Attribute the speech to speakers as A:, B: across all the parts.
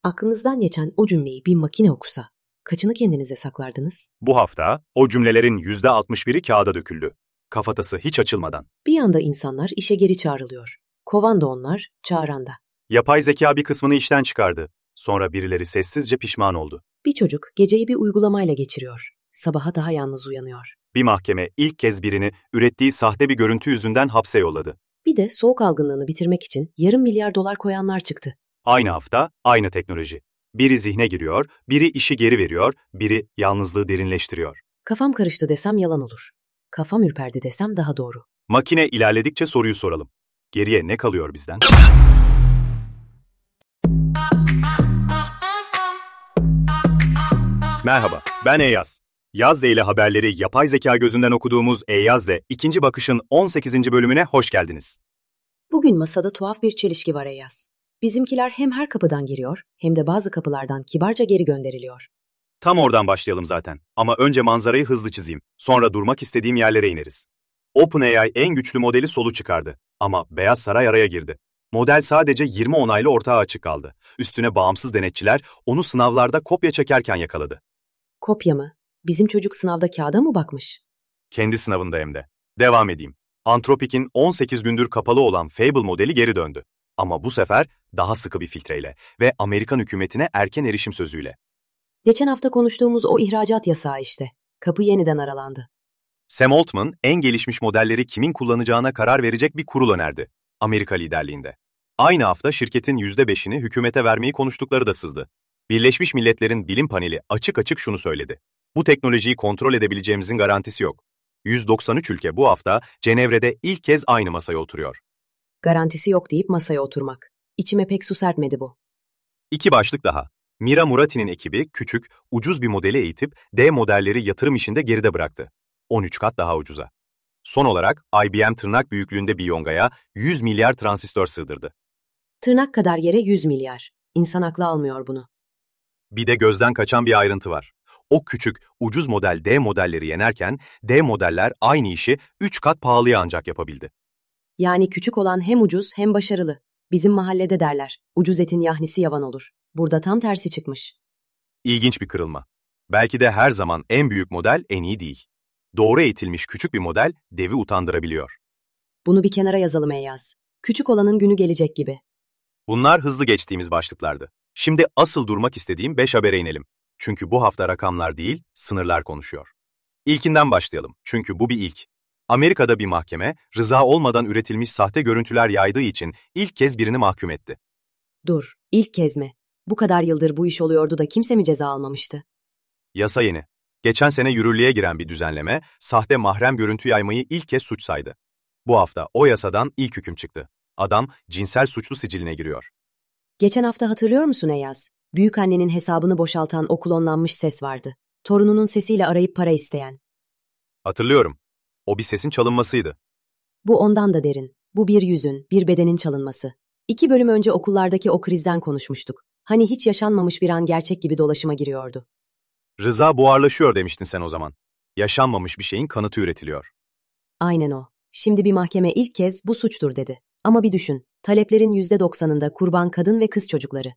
A: Aklınızdan geçen o cümleyi bir makine okusa, kaçını kendinize saklardınız?
B: Bu hafta o cümlelerin %61'i kağıda döküldü. Kafatası hiç açılmadan.
A: Bir anda insanlar işe geri çağrılıyor. Kovan da onlar, çağıran da.
B: Yapay zeka bir kısmını işten çıkardı. Sonra birileri sessizce pişman oldu.
A: Bir çocuk geceyi bir uygulamayla geçiriyor. Sabaha daha yalnız uyanıyor.
B: Bir mahkeme ilk kez birini ürettiği sahte bir görüntü yüzünden hapse yolladı.
A: Bir de soğuk algınlığını bitirmek için yarım milyar dolar koyanlar çıktı.
B: Aynı hafta, aynı teknoloji. Biri zihne giriyor, biri işi geri veriyor, biri yalnızlığı derinleştiriyor.
A: Kafam karıştı desem yalan olur. Kafam ürperdi desem daha doğru.
B: Makine ilerledikçe soruyu soralım. Geriye ne kalıyor bizden? Merhaba, ben Eyyaz. Yazde ile haberleri yapay zeka gözünden okuduğumuz Eyyaz'de ikinci bakışın 18. bölümüne hoş geldiniz.
A: Bugün masada tuhaf bir çelişki var Eyyaz. Bizimkiler hem her kapıdan giriyor hem de bazı kapılardan kibarca geri gönderiliyor.
B: Tam oradan başlayalım zaten. Ama önce manzarayı hızlı çizeyim. Sonra durmak istediğim yerlere ineriz. OpenAI en güçlü modeli solu çıkardı. Ama Beyaz Saray araya girdi. Model sadece 20 onaylı ortağa açık kaldı. Üstüne bağımsız denetçiler onu sınavlarda kopya çekerken yakaladı.
A: Kopya mı? Bizim çocuk sınavda kağıda mı bakmış?
B: Kendi sınavında hem de. Devam edeyim. Anthropic'in 18 gündür kapalı olan Fable modeli geri döndü. Ama bu sefer daha sıkı bir filtreyle ve Amerikan hükümetine erken erişim sözüyle.
A: Geçen hafta konuştuğumuz o ihracat yasağı işte. Kapı yeniden aralandı.
B: Sam Altman, en gelişmiş modelleri kimin kullanacağına karar verecek bir kurul önerdi. Amerika liderliğinde. Aynı hafta şirketin %5'ini hükümete vermeyi konuştukları da sızdı. Birleşmiş Milletler'in bilim paneli açık açık şunu söyledi. Bu teknolojiyi kontrol edebileceğimizin garantisi yok. 193 ülke bu hafta Cenevre'de ilk kez aynı masaya oturuyor.
A: Garantisi yok deyip masaya oturmak. İçime pek su serpmedi bu.
B: İki başlık daha. Mira Murati'nin ekibi küçük, ucuz bir modeli eğitip D modelleri yatırım işinde geride bıraktı. 13 kat daha ucuza. Son olarak IBM tırnak büyüklüğünde bir yongaya 100 milyar transistör sığdırdı.
A: Tırnak kadar yere 100 milyar. İnsan aklı almıyor bunu.
B: Bir de gözden kaçan bir ayrıntı var. O küçük, ucuz model D modelleri yenerken D modeller aynı işi 3 kat pahalıya ancak yapabildi.
A: Yani küçük olan hem ucuz hem başarılı. Bizim mahallede derler. Ucuz etin yahnisi yavan olur. Burada tam tersi çıkmış.
B: İlginç bir kırılma. Belki de her zaman en büyük model en iyi değil. Doğru eğitilmiş küçük bir model devi utandırabiliyor.
A: Bunu bir kenara yazalım Eyyaz. Küçük olanın günü gelecek gibi.
B: Bunlar hızlı geçtiğimiz başlıklardı. Şimdi asıl durmak istediğim 5 habere inelim. Çünkü bu hafta rakamlar değil, sınırlar konuşuyor. İlkinden başlayalım. Çünkü bu bir ilk. Amerika'da bir mahkeme, rıza olmadan üretilmiş sahte görüntüler yaydığı için ilk kez birini mahkum etti.
A: Dur, ilk kez mi? Bu kadar yıldır bu iş oluyordu da kimse mi ceza almamıştı?
B: Yasa yeni. Geçen sene yürürlüğe giren bir düzenleme, sahte mahrem görüntü yaymayı ilk kez suç saydı. Bu hafta o yasadan ilk hüküm çıktı. Adam cinsel suçlu siciline giriyor.
A: Geçen hafta hatırlıyor musun Eyyaz? Büyükannenin hesabını boşaltan o klonlanmış ses vardı. Torununun sesiyle arayıp para isteyen.
B: Hatırlıyorum. O bir sesin çalınmasıydı.
A: Bu ondan da derin. Bu bir yüzün, bir bedenin çalınması. 2 bölüm önce okullardaki o krizden konuşmuştuk. Hani hiç yaşanmamış bir an gerçek gibi dolaşıma giriyordu.
B: Rıza buharlaşıyor demiştin sen o zaman. Yaşanmamış bir şeyin kanıtı üretiliyor.
A: Aynen o. Şimdi bir mahkeme ilk kez bu suçtur dedi. Ama bir düşün, taleplerin %90'ında kurban kadın ve kız çocukları.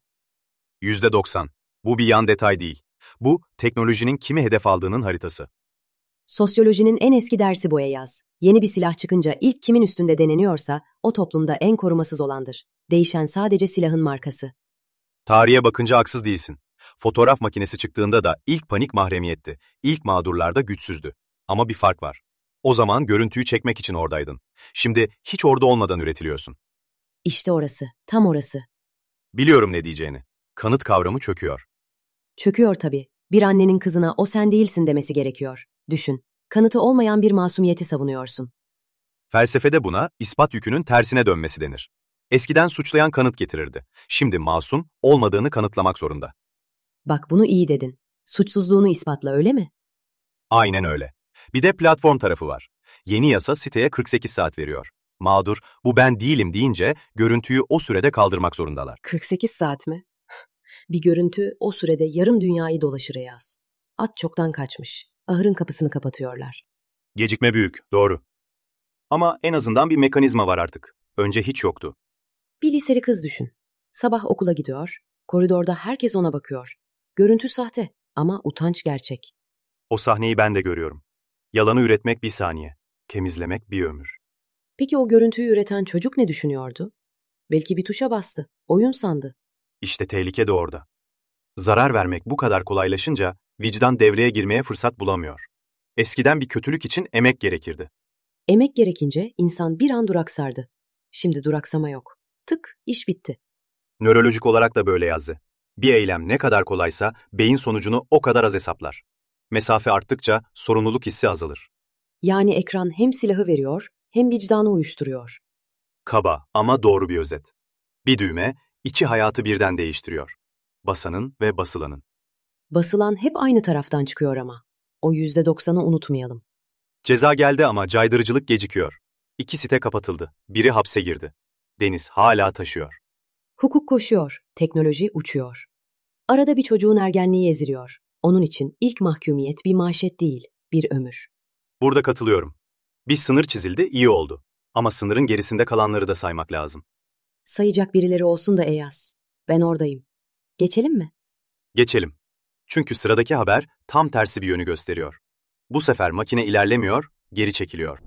B: %90. Bu bir yan detay değil. Bu, teknolojinin kimi hedef aldığının haritası.
A: Sosyolojinin en eski dersi bu Eyyaz. Yeni bir silah çıkınca ilk kimin üstünde deneniyorsa o toplumda en korumasız olandır. Değişen sadece silahın markası.
B: Tarihe bakınca haksız değilsin. Fotoğraf makinesi çıktığında da ilk panik mahremiyetti. İlk mağdurlar da güçsüzdü. Ama bir fark var. O zaman görüntüyü çekmek için oradaydın. Şimdi hiç orada olmadan üretiliyorsun.
A: İşte orası, tam orası.
B: Biliyorum ne diyeceğini. Kanıt kavramı çöküyor.
A: Çöküyor tabii. Bir annenin kızına o sen değilsin demesi gerekiyor. Düşün, kanıtı olmayan bir masumiyeti savunuyorsun.
B: Felsefede buna ispat yükünün tersine dönmesi denir. Eskiden suçlayan kanıt getirirdi. Şimdi masum olmadığını kanıtlamak zorunda.
A: Bak bunu iyi dedin. Suçsuzluğunu ispatla öyle mi?
B: Aynen öyle. Bir de platform tarafı var. Yeni yasa siteye 48 saat veriyor. Mağdur, bu ben değilim deyince görüntüyü o sürede kaldırmak zorundalar.
A: 48 saat mi? Bir görüntü o sürede yarım dünyayı dolaşır Eyyaz. At çoktan kaçmış. Ahırın kapısını kapatıyorlar.
B: Gecikme büyük, doğru. Ama en azından bir mekanizma var artık. Önce hiç yoktu.
A: Bir liseli kız düşün. Sabah okula gidiyor. Koridorda herkes ona bakıyor. Görüntü sahte ama utanç gerçek.
B: O sahneyi ben de görüyorum. Yalanı üretmek bir saniye, temizlemek bir ömür.
A: Peki o görüntüyü üreten çocuk ne düşünüyordu? Belki bir tuşa bastı, oyun sandı.
B: İşte tehlike de orada. Zarar vermek bu kadar kolaylaşınca vicdan devreye girmeye fırsat bulamıyor. Eskiden bir kötülük için emek gerekirdi.
A: Emek gerekince insan bir an duraksardı. Şimdi duraksama yok. Tık, iş bitti.
B: Nörolojik olarak da böyle yazdı. Bir eylem ne kadar kolaysa beyin sonucunu o kadar az hesaplar. Mesafe arttıkça sorumluluk hissi azalır.
A: Yani ekran hem silahı veriyor, hem vicdanı uyuşturuyor.
B: Kaba ama doğru bir özet. Bir düğme iki hayatı birden değiştiriyor. Basanın ve basılanın.
A: Basılan hep aynı taraftan çıkıyor ama. O %90'ı unutmayalım.
B: Ceza geldi ama caydırıcılık gecikiyor. İki site kapatıldı. Biri hapse girdi. Deniz hala taşıyor.
A: Hukuk koşuyor, teknoloji uçuyor. Arada bir çocuğun ergenliği eziliyor. Onun için ilk mahkumiyet bir manşet değil, bir ömür.
B: Burada katılıyorum. Bir sınır çizildi, iyi oldu. Ama sınırın gerisinde kalanları da saymak lazım.
A: Sayacak birileri olsun da Eyas. Ben oradayım. Geçelim mi?
B: Geçelim. Çünkü sıradaki haber tam tersi bir yönü gösteriyor. Bu sefer makine ilerlemiyor, geri çekiliyor.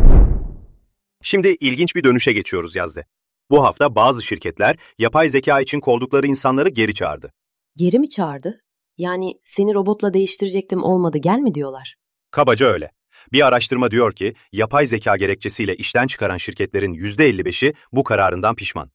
B: Şimdi ilginç bir dönüşe geçiyoruz Yazde. Bu hafta bazı şirketler yapay zeka için kovdukları insanları geri çağırdı.
A: Geri mi çağırdı? Yani seni robotla değiştirecektim olmadı gel mi diyorlar?
B: Kabaca öyle. Bir araştırma diyor ki yapay zeka gerekçesiyle işten çıkaran şirketlerin %55'i bu kararından pişman.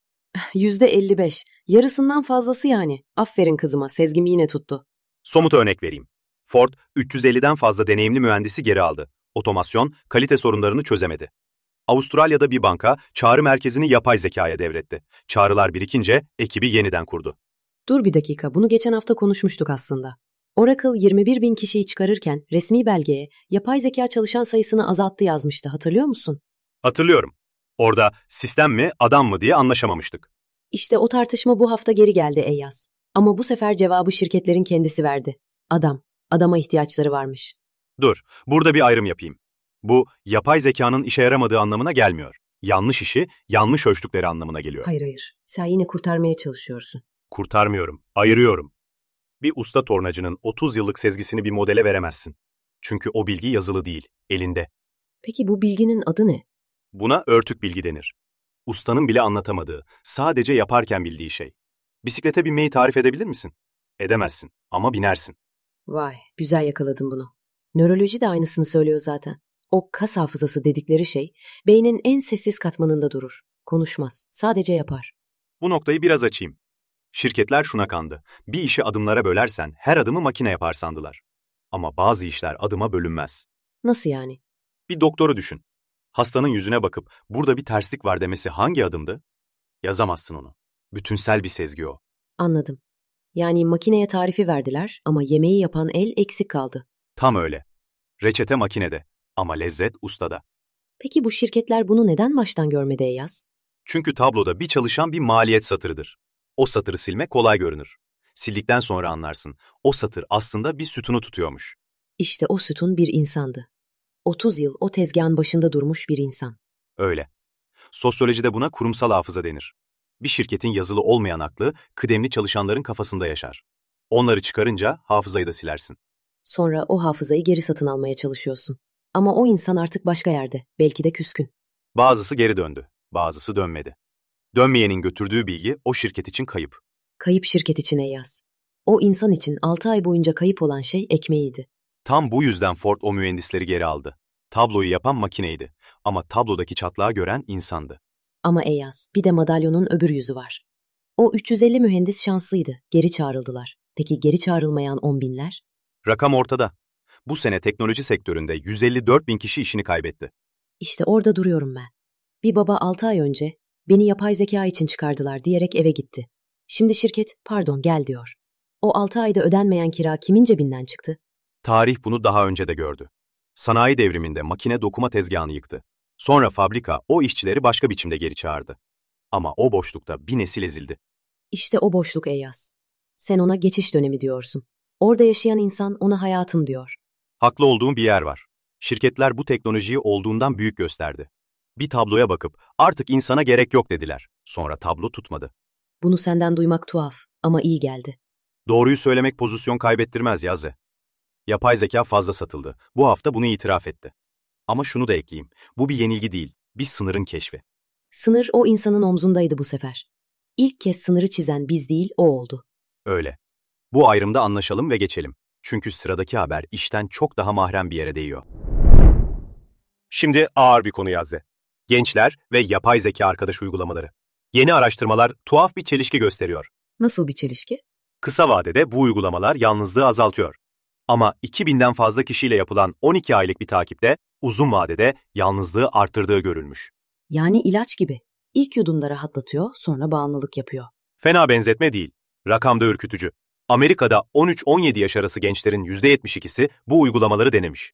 A: %55. Yarısından fazlası yani. Aferin kızıma, sezgim yine tuttu.
B: Somut örnek vereyim. Ford 350'den fazla deneyimli mühendisi geri aldı. Otomasyon kalite sorunlarını çözemedi. Avustralya'da bir banka çağrı merkezini yapay zekaya devretti. Çağrılar birikince ekibi yeniden kurdu.
A: Dur bir dakika, bunu geçen hafta konuşmuştuk aslında. Oracle 21 bin kişiyi çıkarırken resmi belgeye yapay zeka çalışan sayısını azalttı yazmıştı, hatırlıyor musun?
B: Hatırlıyorum. Orada sistem mi adam mı diye anlaşamamıştık.
A: İşte o tartışma bu hafta geri geldi Eyyaz. Ama bu sefer cevabı şirketlerin kendisi verdi. Adam, adama ihtiyaçları varmış.
B: Dur, burada bir ayrım yapayım. Bu yapay zekanın işe yaramadığı anlamına gelmiyor. Yanlış işi yanlış ölçtükleri anlamına geliyor.
A: Hayır. Sen yine kurtarmaya çalışıyorsun.
B: Kurtarmıyorum, ayırıyorum. Bir usta tornacının 30 yıllık sezgisini bir modele veremezsin. Çünkü o bilgi yazılı değil, elinde.
A: Peki bu bilginin adı ne?
B: Buna örtük bilgi denir. Ustanın bile anlatamadığı, sadece yaparken bildiği şey. Bisiklete binmeyi tarif edebilir misin? Edemezsin ama binersin.
A: Vay, güzel yakaladın bunu. Nöroloji de aynısını söylüyor zaten. O kas hafızası dedikleri şey, beynin en sessiz katmanında durur. Konuşmaz, sadece yapar.
B: Bu noktayı biraz açayım. Şirketler şuna kandı. Bir işi adımlara bölersen her adımı makine yapar sandılar. Ama bazı işler adıma bölünmez.
A: Nasıl yani?
B: Bir doktoru düşün. Hastanın yüzüne bakıp burada bir terslik var demesi hangi adımdı? Yazamazsın onu. Bütünsel bir sezgi o.
A: Anladım. Yani makineye tarifi verdiler ama yemeği yapan el eksik kaldı.
B: Tam öyle. Reçete makinede ama lezzet ustada.
A: Peki bu şirketler bunu neden baştan görmedi Eyyaz?
B: Çünkü tabloda bir çalışan bir maliyet satırıdır. O satırı silmek kolay görünür. Sildikten sonra anlarsın. O satır aslında bir sütunu tutuyormuş.
A: İşte o sütun bir insandı. 30 yıl o tezgahın başında durmuş bir insan.
B: Öyle. Sosyolojide buna kurumsal hafıza denir. Bir şirketin yazılı olmayan aklı kıdemli çalışanların kafasında yaşar. Onları çıkarınca hafızayı da silersin.
A: Sonra o hafızayı geri satın almaya çalışıyorsun. Ama o insan artık başka yerde, belki de küskün.
B: Bazısı geri döndü, bazısı dönmedi. Dönmeyenin götürdüğü bilgi o şirket için kayıp.
A: Kayıp şirket için Eyyaz. O insan için 6 ay boyunca kayıp olan şey ekmeğiydi.
B: Tam bu yüzden Ford o mühendisleri geri aldı. Tabloyu yapan makineydi ama tablodaki çatlağı gören insandı.
A: Ama Eyyaz, bir de madalyonun öbür yüzü var. O 350 mühendis şanslıydı, geri çağrıldılar. Peki geri çağrılmayan 10 binler?
B: Rakam ortada. Bu sene teknoloji sektöründe 154 bin kişi işini kaybetti.
A: İşte orada duruyorum ben. Bir baba 6 ay önce beni yapay zeka için çıkardılar diyerek eve gitti. Şimdi şirket pardon gel diyor. O 6 ayda ödenmeyen kira kimin cebinden çıktı?
B: Tarih bunu daha önce de gördü. Sanayi devriminde makine dokuma tezgahını yıktı. Sonra fabrika o işçileri başka biçimde geri çağırdı. Ama o boşlukta bir nesil ezildi.
A: İşte o boşluk Eyyaz. Sen ona geçiş dönemi diyorsun. Orada yaşayan insan ona hayatım diyor.
B: Haklı olduğum bir yer var. Şirketler bu teknolojiyi olduğundan büyük gösterdi. Bir tabloya bakıp artık insana gerek yok dediler. Sonra tablo tutmadı.
A: Bunu senden duymak tuhaf. Ama iyi geldi.
B: Doğruyu söylemek pozisyon kaybettirmez Yazı. Yapay zeka fazla satıldı. Bu hafta bunu itiraf etti. Ama şunu da ekleyeyim. Bu bir yenilgi değil, bir sınırın keşfi.
A: Sınır o insanın omzundaydı bu sefer. İlk kez sınırı çizen biz değil, o oldu.
B: Öyle. Bu ayrımda anlaşalım ve geçelim. Çünkü sıradaki haber işten çok daha mahrem bir yere değiyor. Şimdi ağır bir konu Yazı. Gençler ve yapay zeka arkadaş uygulamaları. Yeni araştırmalar tuhaf bir çelişki gösteriyor.
A: Nasıl bir çelişki?
B: Kısa vadede bu uygulamalar yalnızlığı azaltıyor. Ama 2000'den fazla kişiyle yapılan 12 aylık bir takipte uzun vadede yalnızlığı arttırdığı görülmüş.
A: Yani ilaç gibi. İlk yudumda rahatlatıyor, sonra bağımlılık yapıyor.
B: Fena benzetme değil. Rakamda ürkütücü. Amerika'da 13-17 yaş arası gençlerin %72'si bu uygulamaları denemiş.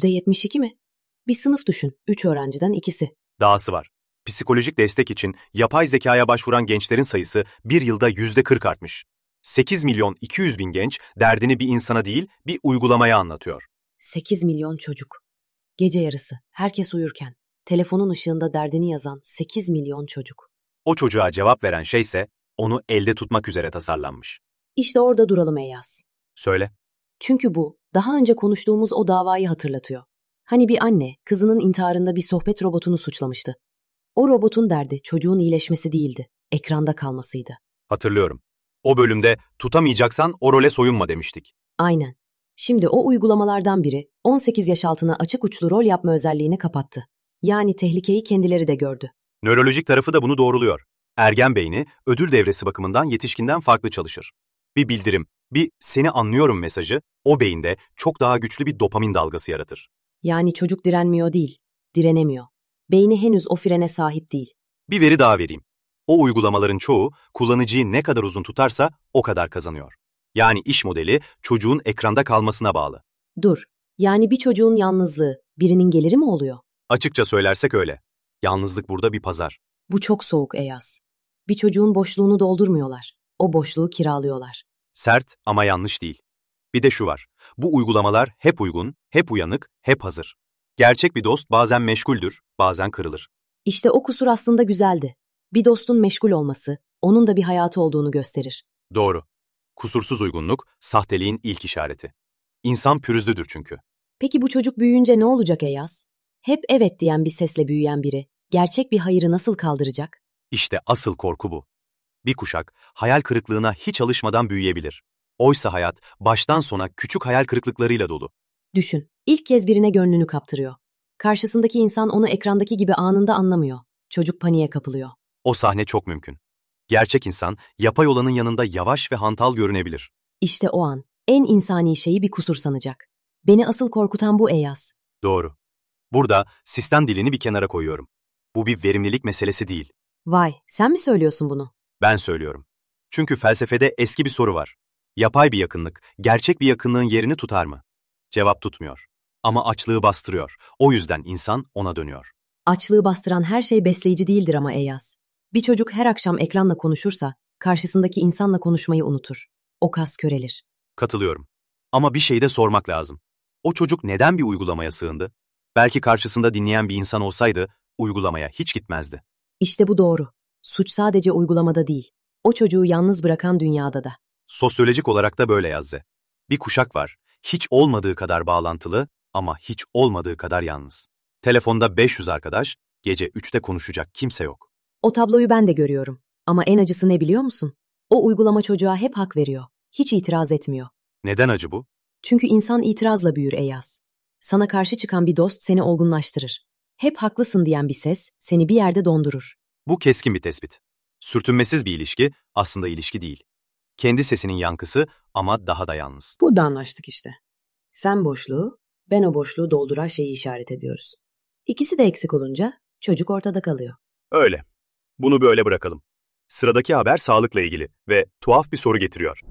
A: %72 mi? Bir sınıf düşün, 3 öğrenciden ikisi.
B: Dahası var. Psikolojik destek için yapay zekaya başvuran gençlerin sayısı bir yılda %40 artmış. 8 milyon 200 bin genç derdini bir insana değil bir uygulamaya anlatıyor.
A: 8 milyon çocuk. Gece yarısı, herkes uyurken, telefonun ışığında derdini yazan 8 milyon çocuk.
B: O çocuğa cevap veren şeyse onu elde tutmak üzere tasarlanmış.
A: İşte orada duralım Eyyaz.
B: Söyle.
A: Çünkü bu, daha önce konuştuğumuz o davayı hatırlatıyor. Hani bir anne, kızının intiharında bir sohbet robotunu suçlamıştı. O robotun derdi çocuğun iyileşmesi değildi, ekranda kalmasıydı.
B: Hatırlıyorum. O bölümde tutamayacaksan o role soyunma demiştik.
A: Aynen. Şimdi o uygulamalardan biri 18 yaş altına açık uçlu rol yapma özelliğini kapattı. Yani tehlikeyi kendileri de gördü.
B: Nörolojik tarafı da bunu doğruluyor. Ergen beyni ödül devresi bakımından yetişkinden farklı çalışır. Bir bildirim, bir seni anlıyorum mesajı o beyinde çok daha güçlü bir dopamin dalgası yaratır.
A: Yani çocuk direnmiyor değil, direnemiyor. Beyni henüz o frene sahip değil.
B: Bir veri daha vereyim. O uygulamaların çoğu kullanıcıyı ne kadar uzun tutarsa o kadar kazanıyor. Yani iş modeli çocuğun ekranda kalmasına bağlı.
A: Dur, yani bir çocuğun yalnızlığı birinin geliri mi oluyor?
B: Açıkça söylersek öyle. Yalnızlık burada bir pazar.
A: Bu çok soğuk Eyas. Bir çocuğun boşluğunu doldurmuyorlar. O boşluğu kiralıyorlar.
B: Sert ama yanlış değil. Bir de şu var. Bu uygulamalar hep uygun, hep uyanık, hep hazır. Gerçek bir dost bazen meşguldür, bazen kırılır.
A: İşte o kusur aslında güzeldi. Bir dostun meşgul olması, onun da bir hayatı olduğunu gösterir.
B: Doğru. Kusursuz uygunluk, sahteliğin ilk işareti. İnsan pürüzlüdür çünkü.
A: Peki bu çocuk büyüyünce ne olacak Eyas? Hep evet diyen bir sesle büyüyen biri, gerçek bir hayırı nasıl kaldıracak?
B: İşte asıl korku bu. Bir kuşak hayal kırıklığına hiç alışmadan büyüyebilir. Oysa hayat baştan sona küçük hayal kırıklıklarıyla dolu.
A: Düşün, ilk kez birine gönlünü kaptırıyor. Karşısındaki insan onu ekrandaki gibi anında anlamıyor. Çocuk paniğe kapılıyor.
B: O sahne çok mümkün. Gerçek insan yapay olanın yanında yavaş ve hantal görünebilir.
A: İşte o an, en insani şeyi bir kusur sanacak. Beni asıl korkutan bu Eyas.
B: Doğru. Burada sistem dilini bir kenara koyuyorum. Bu bir verimlilik meselesi değil.
A: Vay, sen mi söylüyorsun bunu?
B: Ben söylüyorum. Çünkü felsefede eski bir soru var. Yapay bir yakınlık, gerçek bir yakınlığın yerini tutar mı? Cevap tutmuyor. Ama açlığı bastırıyor. O yüzden insan ona dönüyor.
A: Açlığı bastıran her şey besleyici değildir ama Eyas. Bir çocuk her akşam ekranla konuşursa, karşısındaki insanla konuşmayı unutur. O kas körelir.
B: Katılıyorum. Ama bir şey de sormak lazım. O çocuk neden bir uygulamaya sığındı? Belki karşısında dinleyen bir insan olsaydı, uygulamaya hiç gitmezdi.
A: İşte bu doğru. Suç sadece uygulamada değil. O çocuğu yalnız bırakan dünyada da.
B: Sosyolojik olarak da böyle yazdı. Bir kuşak var, hiç olmadığı kadar bağlantılı ama hiç olmadığı kadar yalnız. Telefonda 500 arkadaş, gece 3'te konuşacak kimse yok.
A: O tabloyu ben de görüyorum. Ama en acısı ne biliyor musun? O uygulama çocuğa hep hak veriyor. Hiç itiraz etmiyor.
B: Neden acı bu?
A: Çünkü insan itirazla büyür Eyas. Sana karşı çıkan bir dost seni olgunlaştırır. Hep haklısın diyen bir ses seni bir yerde dondurur.
B: Bu keskin bir tespit. Sürtünmesiz bir ilişki aslında ilişki değil. Kendi sesinin yankısı ama daha da yalnız.
A: Burada anlaştık işte. Sen boşluğu, ben o boşluğu dolduran şeyi işaret ediyoruz. İkisi de eksik olunca çocuk ortada kalıyor.
B: Öyle. Bunu böyle bırakalım. Sıradaki haber sağlıkla ilgili ve tuhaf bir soru getiriyor.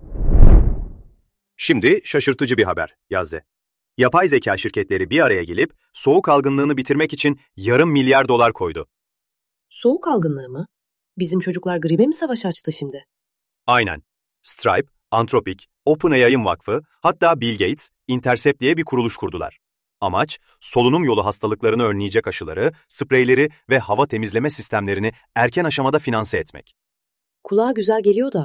B: Şimdi şaşırtıcı bir haber, Yazze. Yapay zeka şirketleri bir araya gelip soğuk algınlığını bitirmek için $500 milyon koydu.
A: Soğuk algınlığı mı? Bizim çocuklar gribe mi savaş açtı şimdi?
B: Aynen. Stripe, Anthropic, OpenAI'ın vakfı, hatta Bill Gates, Intercept diye bir kuruluş kurdular. Amaç, solunum yolu hastalıklarını önleyecek aşıları, spreyleri ve hava temizleme sistemlerini erken aşamada finanse etmek.
A: Kulağa güzel geliyor da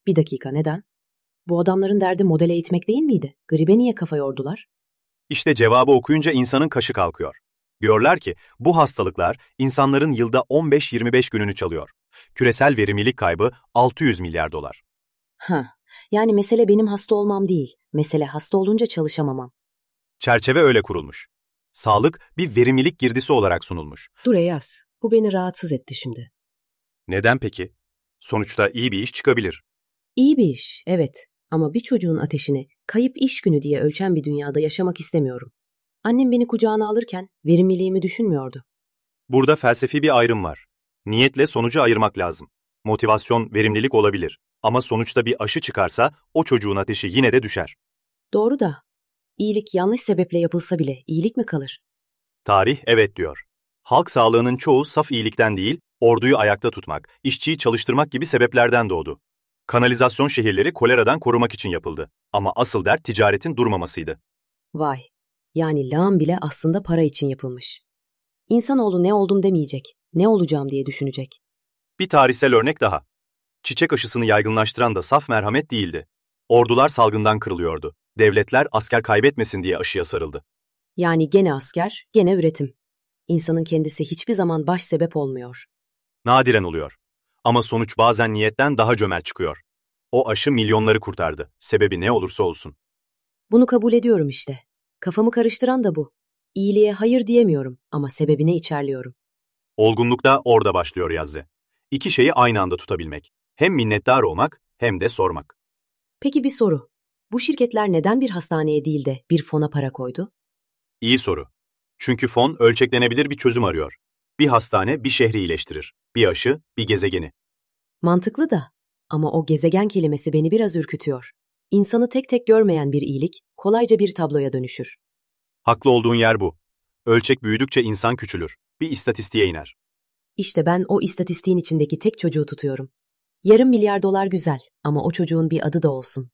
A: Bir dakika, neden? Bu adamların derdi model eğitmek değil miydi? Gribe niye kafa yordular?
B: İşte cevabı okuyunca insanın kaşı kalkıyor. Diyorlar ki bu hastalıklar insanların yılda 15-25 gününü çalıyor. Küresel verimlilik kaybı 600 milyar dolar.
A: Ha, yani mesele benim hasta olmam değil. Mesele hasta olunca çalışamamam.
B: Çerçeve öyle kurulmuş. Sağlık bir verimlilik girdisi olarak sunulmuş.
A: Dur Eyas, bu beni rahatsız etti şimdi.
B: Neden peki? Sonuçta iyi bir iş çıkabilir.
A: İyi bir iş, evet. Ama bir çocuğun ateşini kayıp iş günü diye ölçen bir dünyada yaşamak istemiyorum. Annem beni kucağına alırken verimliliğimi düşünmüyordu.
B: Burada felsefi bir ayrım var. Niyetle sonucu ayırmak lazım. Motivasyon, verimlilik olabilir. Ama sonuçta bir aşı çıkarsa o çocuğun ateşi yine de düşer.
A: Doğru da, iyilik yanlış sebeple yapılsa bile iyilik mi kalır?
B: Tarih evet diyor. Halk sağlığının çoğu saf iyilikten değil, orduyu ayakta tutmak, işçiyi çalıştırmak gibi sebeplerden doğdu. Kanalizasyon şehirleri koleradan korumak için yapıldı. Ama asıl dert ticaretin durmamasıydı.
A: Vay, yani lağım bile aslında para için yapılmış. İnsanoğlu ne oldum demeyecek, ne olacağım diye düşünecek.
B: Bir tarihsel örnek daha. Çiçek aşısını yaygınlaştıran da saf merhamet değildi. Ordular salgından kırılıyordu. Devletler asker kaybetmesin diye aşıya sarıldı.
A: Yani gene asker, gene üretim. İnsanın kendisi hiçbir zaman baş sebep olmuyor.
B: Nadiren oluyor. Ama sonuç bazen niyetten daha cömert çıkıyor. O aşı milyonları kurtardı. Sebebi ne olursa olsun.
A: Bunu kabul ediyorum işte. Kafamı karıştıran da bu. İyiliğe hayır diyemiyorum ama sebebine içerliyorum.
B: Olgunluk da orada başlıyor Yazze. İki şeyi aynı anda tutabilmek. Hem minnettar olmak hem de sormak.
A: Peki bir soru. Bu şirketler neden bir hastaneye değil de bir fona para koydu?
B: İyi soru. Çünkü fon ölçeklenebilir bir çözüm arıyor. Bir hastane bir şehri iyileştirir. Bir aşı bir gezegeni.
A: Mantıklı da. Ama o gezegen kelimesi beni biraz ürkütüyor. İnsanı tek tek görmeyen bir iyilik kolayca bir tabloya dönüşür.
B: Haklı olduğun yer bu. Ölçek büyüdükçe insan küçülür. Bir istatistiğe iner.
A: İşte ben o istatistiğin içindeki tek çocuğu tutuyorum. Yarım milyar dolar güzel ama o çocuğun bir adı da olsun.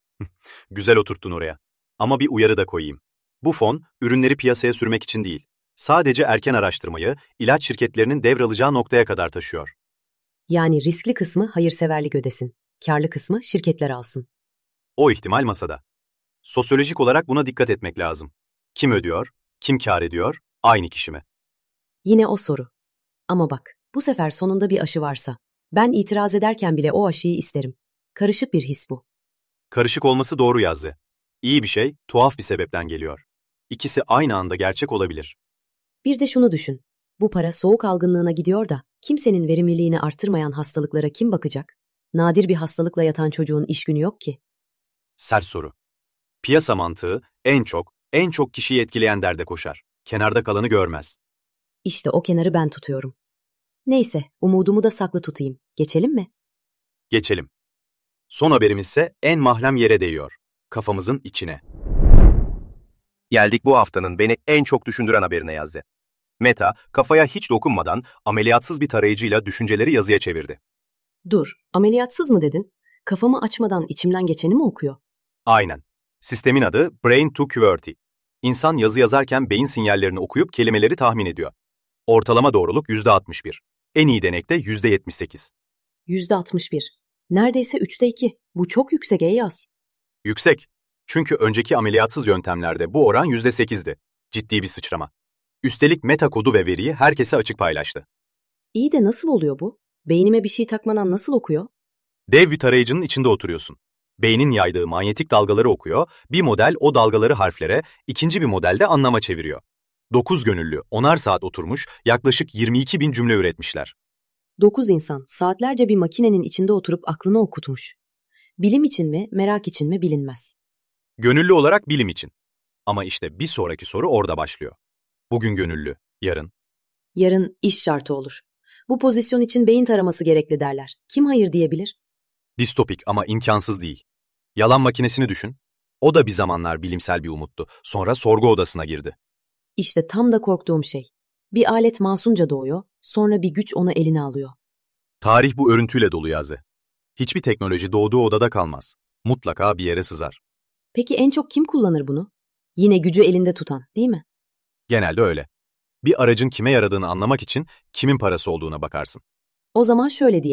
B: Güzel oturttun oraya. Ama bir uyarı da koyayım. Bu fon, ürünleri piyasaya sürmek için değil, sadece erken araştırmayı, ilaç şirketlerinin devralacağı noktaya kadar taşıyor.
A: Yani riskli kısmı hayırseverlik ödesin. Kârlı kısmı şirketler alsın.
B: O ihtimal masada. Sosyolojik olarak buna dikkat etmek lazım. Kim ödüyor, kim kâr ediyor, aynı kişi mi?
A: Yine o soru. Ama bak, bu sefer sonunda bir aşı varsa, ben itiraz ederken bile o aşıyı isterim. Karışık bir his bu.
B: Karışık olması doğru Yazdı. İyi bir şey, tuhaf bir sebepten geliyor. İkisi aynı anda gerçek olabilir.
A: Bir de şunu düşün. Bu para soğuk algınlığına gidiyor da, kimsenin verimliliğini artırmayan hastalıklara kim bakacak? Nadir bir hastalıkla yatan çocuğun iş günü yok ki.
B: Sert soru. Piyasa mantığı en çok kişiyi etkileyen derde koşar. Kenarda kalanı görmez.
A: İşte o kenarı ben tutuyorum. Neyse, umudumu da saklı tutayım. Geçelim mi?
B: Geçelim. Son haberimiz ise en mahrem yere değiyor. Kafamızın içine. Geldik bu haftanın beni en çok düşündüren haberine Yazdı. Meta, kafaya hiç dokunmadan ameliyatsız bir tarayıcıyla düşünceleri yazıya çevirdi.
A: Dur, ameliyatsız mı dedin? Kafamı açmadan içimden geçeni mi okuyor?
B: Aynen. Sistemin adı Brain to QWERTY. İnsan yazı yazarken beyin sinyallerini okuyup kelimeleri tahmin ediyor. Ortalama doğruluk %61. En iyi denekte %78.
A: %61. Neredeyse 3'te 2. Bu çok yüksek Eyyaz.
B: Yüksek. Çünkü önceki ameliyatsız yöntemlerde bu oran %8'di. Ciddi bir sıçrama. Üstelik meta kodu ve veriyi herkese açık paylaştı.
A: İyi de nasıl oluyor bu? Beynime bir şey takmadan nasıl okuyor?
B: Dev bir tarayıcının içinde oturuyorsun. Beynin yaydığı manyetik dalgaları okuyor, bir model o dalgaları harflere, ikinci bir model de anlama çeviriyor. 9 gönüllü, 10'ar saat oturmuş, yaklaşık 22 bin cümle üretmişler.
A: 9 insan saatlerce bir makinenin içinde oturup aklını okutmuş. Bilim için mi, merak için mi bilinmez.
B: Gönüllü olarak bilim için. Ama işte bir sonraki soru orada başlıyor. Bugün gönüllü, yarın.
A: Yarın iş şartı olur. Bu pozisyon için beyin taraması gerekli derler. Kim hayır diyebilir?
B: Distopik ama imkansız değil. Yalan makinesini düşün. O da bir zamanlar bilimsel bir umuttu. Sonra sorgu odasına girdi.
A: İşte tam da korktuğum şey. Bir alet masumca doğuyor, sonra bir güç onu eline alıyor.
B: Tarih bu örüntüyle dolu Yazı. Hiçbir teknoloji doğduğu odada kalmaz. Mutlaka bir yere sızar.
A: Peki en çok kim kullanır bunu? Yine gücü elinde tutan, değil mi?
B: Genelde öyle. Bir aracın kime yaradığını anlamak için kimin parası olduğuna bakarsın.
A: O zaman şöyle diyelim.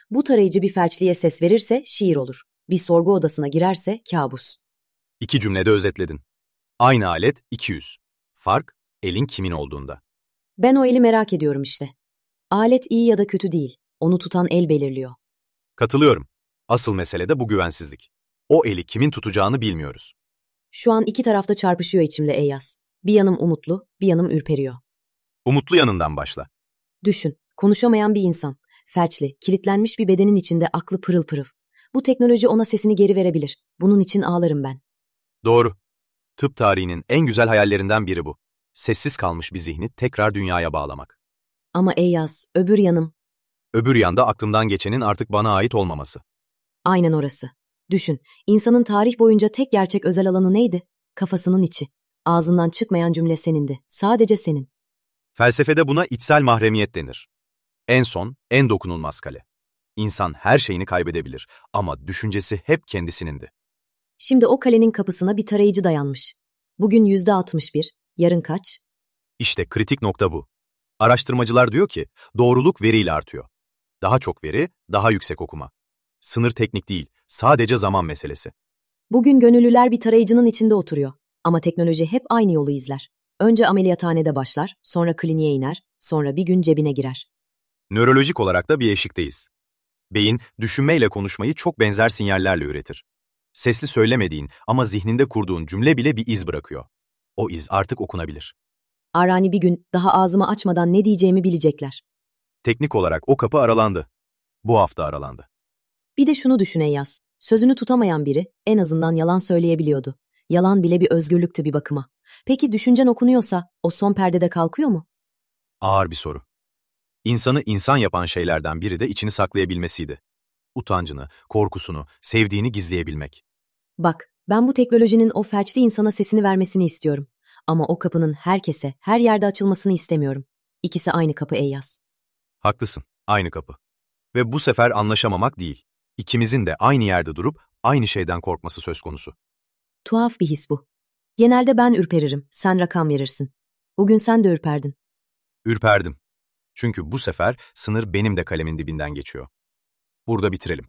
A: Bu tarayıcı bir felçliye ses verirse şiir olur. Bir sorgu odasına girerse kabus.
B: 2 cümlede özetledin. Aynı alet 200. Fark, elin kimin olduğunda.
A: Ben o eli merak ediyorum işte. Alet iyi ya da kötü değil. Onu tutan el belirliyor.
B: Katılıyorum. Asıl mesele de bu güvensizlik. O eli kimin tutacağını bilmiyoruz.
A: Şu an iki tarafta çarpışıyor içimde Eyyas. Bir yanım umutlu, bir yanım ürperiyor.
B: Umutlu yanından başla.
A: Düşün, konuşamayan bir insan. Felçli, kilitlenmiş bir bedenin içinde aklı pırıl pırıl. Bu teknoloji ona sesini geri verebilir. Bunun için ağlarım ben.
B: Doğru. Tıp tarihinin en güzel hayallerinden biri bu. Sessiz kalmış bir zihni tekrar dünyaya bağlamak.
A: Ama Eyyas, öbür yanım.
B: Öbür yanda aklımdan geçenin artık bana ait olmaması.
A: Aynen orası. Düşün, insanın tarih boyunca tek gerçek özel alanı neydi? Kafasının içi. Ağzından çıkmayan cümle senindi. Sadece senin.
B: Felsefede buna içsel mahremiyet denir. En son, en dokunulmaz kale. İnsan her şeyini kaybedebilir ama düşüncesi hep kendisinindi.
A: Şimdi o kalenin kapısına bir tarayıcı dayanmış. Bugün %61, yarın kaç?
B: İşte kritik nokta bu. Araştırmacılar diyor ki, doğruluk veriyle artıyor. Daha çok veri, daha yüksek okuma. Sınır teknik değil, sadece zaman meselesi.
A: Bugün gönüllüler bir tarayıcının içinde oturuyor. Ama teknoloji hep aynı yolu izler. Önce ameliyathanede başlar, sonra kliniğe iner, sonra bir gün cebine girer.
B: Nörolojik olarak da bir eşikteyiz. Beyin, düşünmeyle konuşmayı çok benzer sinyallerle üretir. Sesli söylemediğin ama zihninde kurduğun cümle bile bir iz bırakıyor. O iz artık okunabilir.
A: Arani bir gün daha ağzımı açmadan ne diyeceğimi bilecekler.
B: Teknik olarak o kapı aralandı. Bu hafta aralandı.
A: Bir de şunu düşün Eyyas. Sözünü tutamayan biri en azından yalan söyleyebiliyordu. Yalan bile bir özgürlüktü bir bakıma. Peki düşüncen okunuyorsa o son perdede kalkıyor mu?
B: Ağır bir soru. İnsanı insan yapan şeylerden biri de içini saklayabilmesiydi. Utancını, korkusunu, sevdiğini gizleyebilmek.
A: Bak, ben bu teknolojinin o felçli insana sesini vermesini istiyorum. Ama o kapının herkese, her yerde açılmasını istemiyorum. İkisi aynı kapı Eyyas.
B: Haklısın, aynı kapı. Ve bu sefer anlaşamamak değil. İkimizin de aynı yerde durup aynı şeyden korkması söz konusu.
A: Tuhaf bir his bu. Genelde ben ürperirim, sen rakam verirsin. Bugün sen de ürperdin.
B: Ürperdim. Çünkü bu sefer sınır benim de kalemin dibinden geçiyor. Burada bitirelim.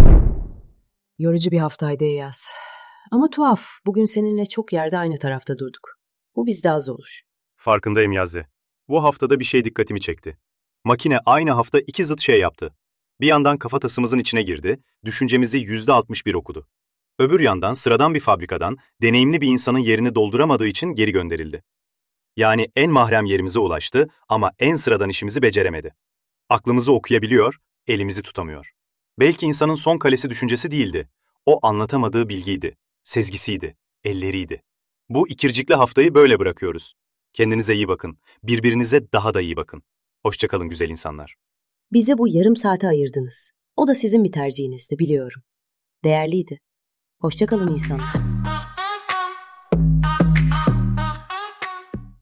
C: Yorucu bir haftaydı Eyyas. Ama tuhaf, bugün seninle çok yerde aynı tarafta durduk. Bu bizde az olur.
B: Farkındayım Yazze. Bu haftada bir şey dikkatimi çekti. Makine aynı hafta 2 zıt şey yaptı. Bir yandan kafatasımızın içine girdi, düşüncemizi %61 okudu. Öbür yandan sıradan bir fabrikadan deneyimli bir insanın yerini dolduramadığı için geri gönderildi. Yani en mahrem yerimize ulaştı ama en sıradan işimizi beceremedi. Aklımızı okuyabiliyor, elimizi tutamıyor. Belki insanın son kalesi düşüncesi değildi. O anlatamadığı bilgiydi, sezgisiydi, elleriydi. Bu ikircikli haftayı böyle bırakıyoruz. Kendinize iyi bakın, birbirinize daha da iyi bakın. Hoşça kalın güzel insanlar.
A: Bize bu yarım saate ayırdınız. O da sizin bir tercihinizdi biliyorum. Değerliydi. Hoşça kalın insanlar.